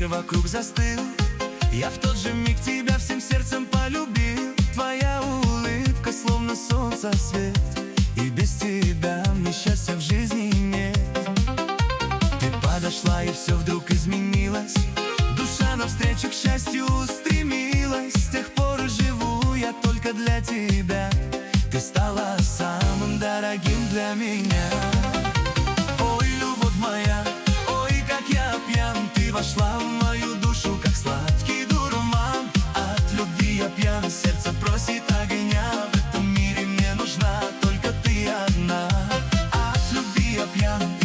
мир вокруг застыл. Я в тот же миг тебя всем сердцем полюбил. Твоя улыбка словно солнце свет, и без тебя мне счастья в жизни нет. Ты подошла, и все вдруг изменилось. Душа навстречу к счастью устремилась. С тех пор живу я только для тебя. Ты стала самым дорогим для меня. Ой, любовь моя, ой, как я пьян. Ты вошла в мою душу, как сладкий дурман. От любви я пьян, сердце просит огня. В этом мире мне нужна только ты одна. От любви я пьян.